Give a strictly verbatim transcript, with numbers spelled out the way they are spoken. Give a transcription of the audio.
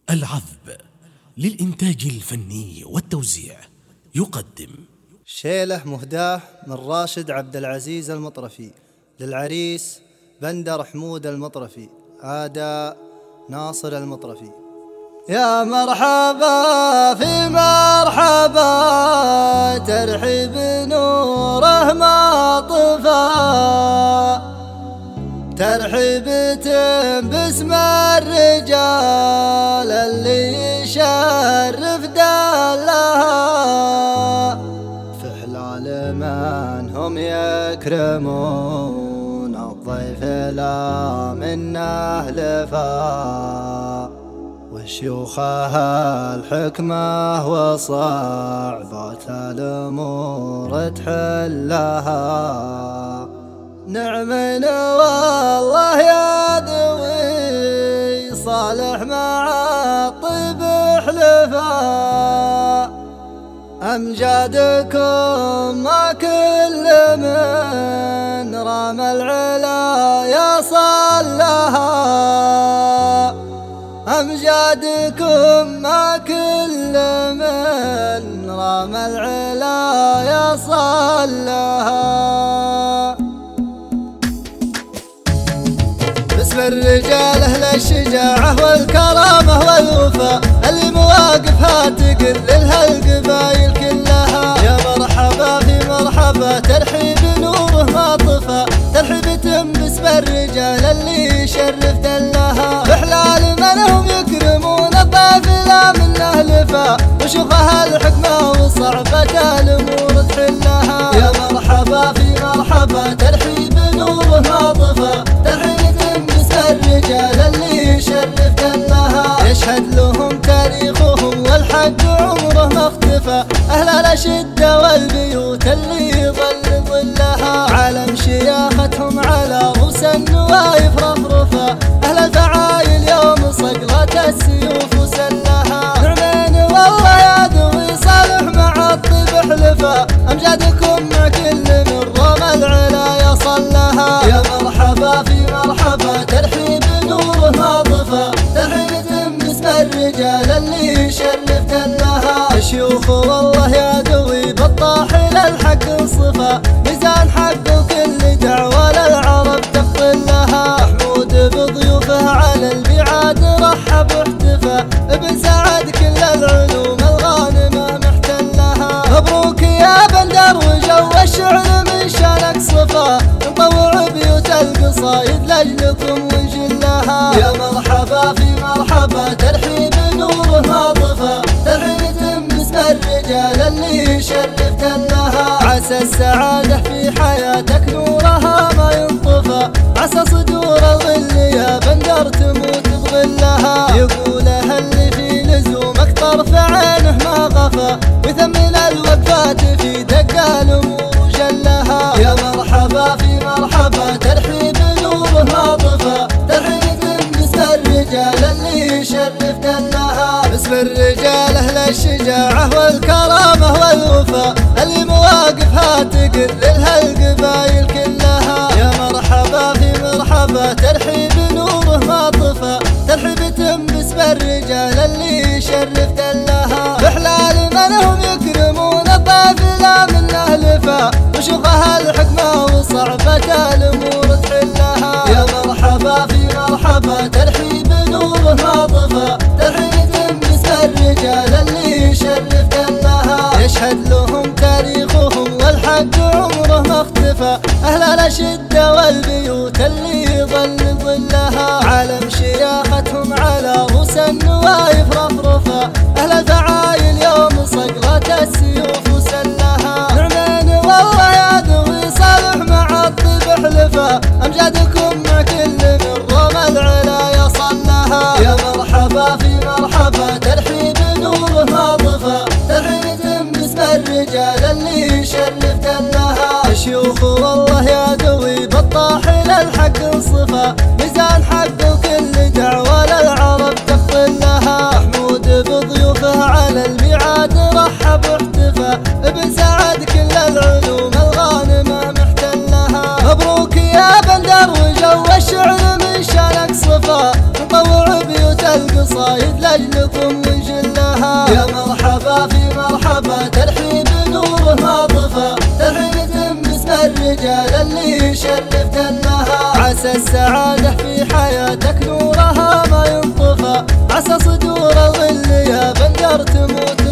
العذب للإنتاج الفني والتوزيع يقدم شيله مهداه من راشد عبد العزيز المطرفي للعريس بندر حمود المطرفي، أداء ناصر المطرفي. يا مرحبا في مرحبا ترحيب نوره ما طفى، ترحيبة باسم الرجال اللي يشرف دلها، في حلال من هم يكرمون الضيف لا منه لفا، وشيوخها الحكمة وصعبات الأمور تحلها. نعم والله يا ذوي صالح مع الطيب حلفا، أمجادكم ما كل من رام العلا يصل لها، أمجادكم ما كل من رام العلا يصل لها. باسم الرجال أهل الشجاعة والكرامة والوفاء اللي مواقفها تقللها القبايل كلها. يا مرحبا في مرحبا ترحيب نوره ما طفى، ترحيبة باسم الرجال اللي يشرف دلها، بحلال من هم يكرمون الضيف لا منه لفا، وشوفها الحكمة وصعبة الأمور تحلها. يا مرحبا في مرحبا ترحيب نوره ما طفى، ترحيبة الرجال اللي يشرف دلها، يشهد لهم تاريخهم والحق عمره ما اختفى، أهل الأشدة والبيوت اللي يظل ظلها، علم شياختهم على رؤوس النوايف رفرفا، أهل الفعايل يوم صقلة السيوف وسلها. نعمين والله يا ذوي صالح مع الطيب حلفا، أمجادكم مع كل من رام العلا يصل لها. يا مرحبا في مرحبا ترحيب نوره ما طفى، ترحيبة باسم الرجال اللي يشرف دلها، شيوخ والله يا ذوي بالطاحل الحق صفا، ميزان حق وكل دعوة للعرب تفضل لها، محمود بضيوفه على البعاد رحب واحتفى، ابن سعد كل العلوم الغانمة محتلها. مبروك يا بندر وجو الشعر من شانك صفا، نطوع بيوت القصايد لاجلكم ونجلها. يا مرحبا في مرحبا ترحيب نوره ما طفى، ترحيبة باسم الرجال اللي يشرف دلها، عسى السعادة في حياتك نورها ما ينطفى، عسى صدور الظل يا بندر تموت بظلها، يقولها اللي في لزومك طرف عينه ما غفى، ويثمن الوقفات في دق الأمور وجلها. يا مرحبا في مرحبا ترحيب نوره ما طفى، ترحيبة باسم الرجال اللي يشرف دلها، باسم الرجال أهل الشجاعة والكرامة والوفاء اللي مواقفها تقللها القبايل كلها. يا مرحبا في مرحبا ترحيب نوره ما طفى، ترحيبة باسم الرجال اللي يشرف دلها، بحلال من هم يكرمون الضيف لا منه لفا، وشوفها الحكمة وصعبة الأمور تحلها. يا مرحبا في مرحبا ترحيب نوره ما طفى، ترحيبة باسم الرجال اللي يشرف دلها، يشهد لهم تاريخهم والحق عمره ما اختفى، أهل الأشدة والبيوت اللي يظل ظلها، علم شياختهم على رؤوس النوايف رفرفا، أهل الفعايل يوم صقلة السيوف وسلها. نعمين والله يا ذوي صالح مع الطيب حلفا، أمجادكم مع كل من رام العلا يصل لها. يا مرحبا في مرحبا ترحيب نوره ما طفى، ترحيبة باسم الرجال اللي يشرف دلها، شيوخ والله يا ذوي بالطاحل الحق صفا، ميزان حق وكل دعوة للعرب تفضل لها، محمود بضيوفه على البعاد رحب واحتفى، ابن سعد كل العلوم الغانمة محتلها. مبروك يا بندر لأجلكم ونجلها. يا مرحبا في مرحبا ترحيب نوره ما طفى، ترحيب باسم الرجال اللي يشرف دنها. عسى السعادة في حياتك نورها ما ينطفى، عسى صدور الظل يا بندر تموت